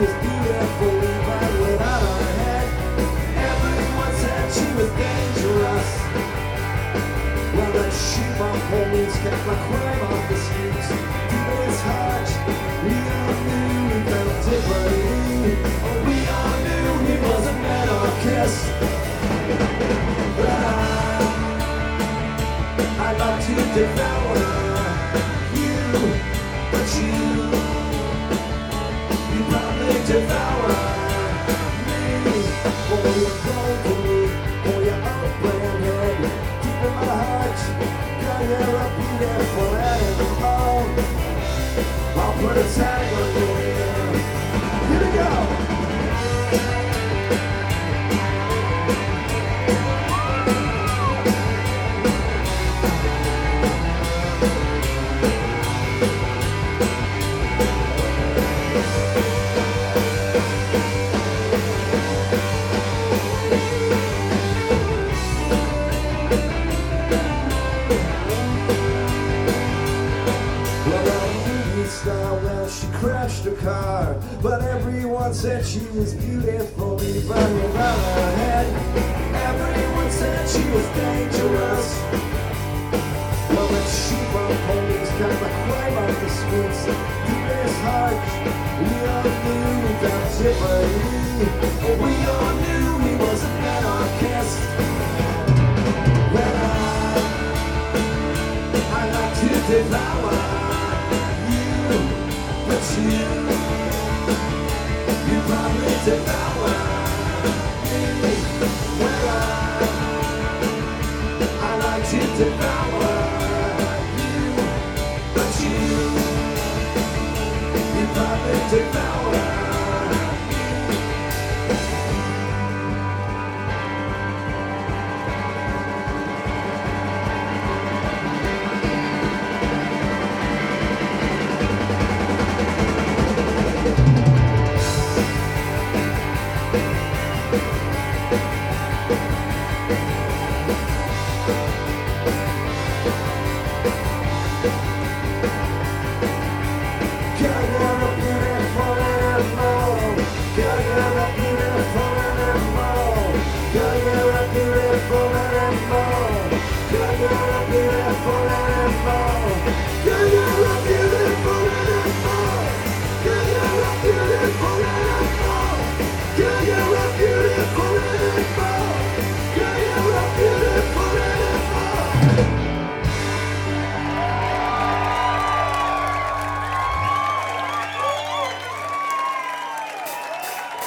was beautiful even without her head. Everyone said she was dangerous. Well, the sheep on police kept the crime off the streets. Deep in his heart, we all knew he felt differently. We all knew he was an anarchist. But I'd like to devour you, but you probably devour me. For your bravery, for your open head, deep in my heart, girl, you're a beautiful animal. I'll put a tag on you. Here we go. Well, she crashed her car, but everyone said she was beautiful even without her head. Everyone said she was dangerous. Well, the sheep on police kept the crime off the streets. Deep in his heart, we all knew that differently. We all knew he was an anarchist. Well, I like to devour you probably devour me. Well, I like to devour you, but you probably devour me. Beautiful animal.